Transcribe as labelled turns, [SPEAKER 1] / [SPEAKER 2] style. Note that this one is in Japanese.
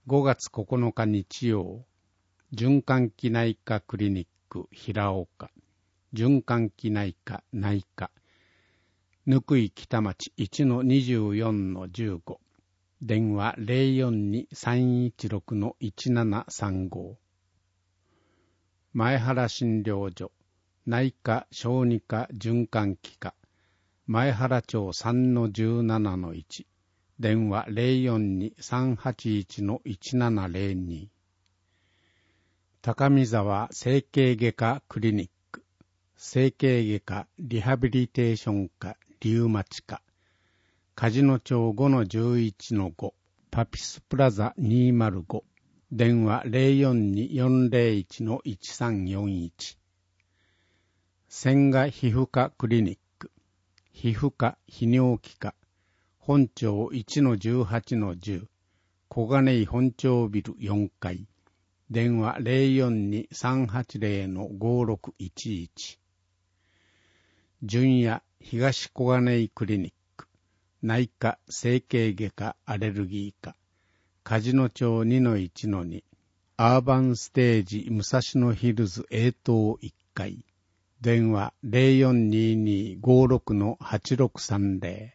[SPEAKER 1] 5月9日日曜、循環器内科クリニック平岡、循環器内科内科、ぬくい北町 1-24-15、電話 042-316-1735、前原診療所、内科小児科循環器科、前原町 3-17-1、電話 042-381-1702、高見沢整形外科クリニック、整形外科リハビリテーション科リウマチ科、梶野町 5-11-5、パピスプラザ205、電話 042-401-1341、千賀皮膚科クリニック、皮膚科泌尿器科、本町 1-18-10、小金井本町ビル4階、電話 042-380-5611、純也東小金井クリニック、内科整形外科アレルギー科、梶野町 2-1-2、アーバンステージ武蔵野ヒルズ A 棟1階、電話 0422-56-8630、